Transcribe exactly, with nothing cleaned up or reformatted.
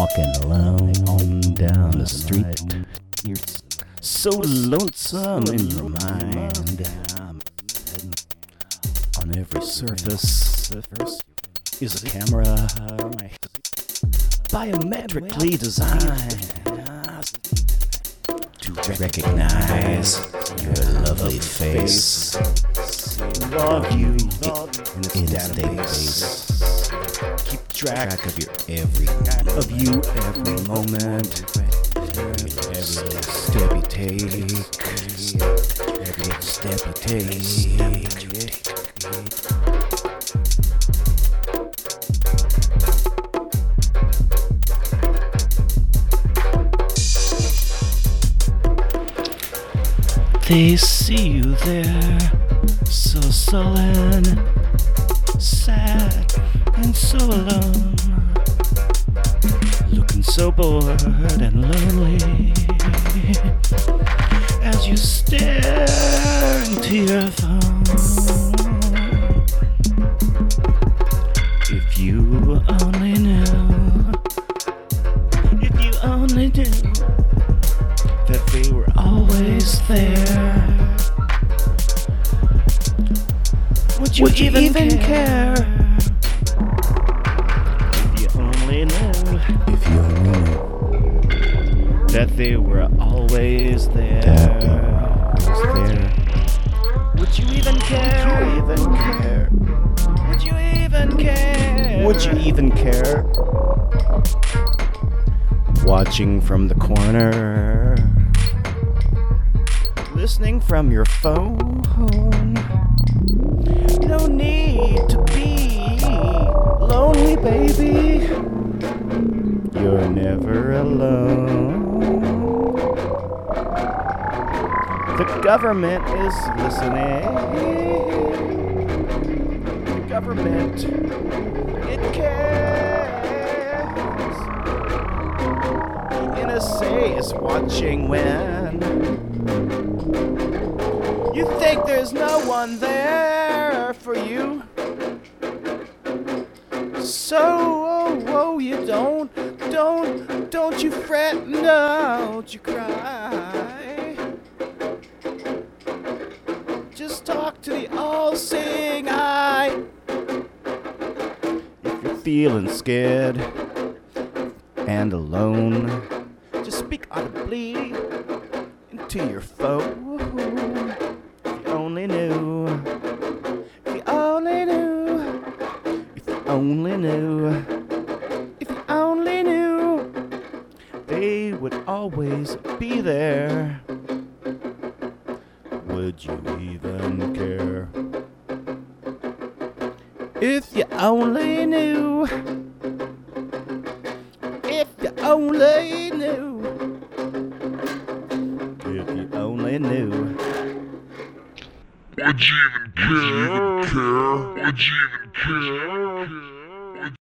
walking alone down the street. You're so lonesome in your mind. On every surface is a camera, biometrically designed to recognize your lovely face, log you in its database. Keep track of your every of you every moment, every step you take, every step you take. They see you there, so sullen, sad, and so alone, looking so bored and lonely, as you stare into your phone. If you only knew, if you only knew that they were always there, would you, would you even, even care? care? If you only knew, if you only knew that they were always there, that they were always there. Would you even care? Would you even care? Would you even care? Would you even care? Watching from the corner, listening from your phone. No need to be lonely, baby. You're never alone. The government is listening. The government, it cares. The N S A is watching when you think there's no one there for you. So, oh, oh, you don't, don't, don't you fret, don't you cry. Just talk to the all-seeing eye. If you're feeling scared and alone, just speak audibly into your phone. If you only knew, if you only knew, if you only knew, if you only knew, they would always be there. Would you even care? If you only knew, if you only knew, if you only knew. Would you even care? Would you even care? Would you even care?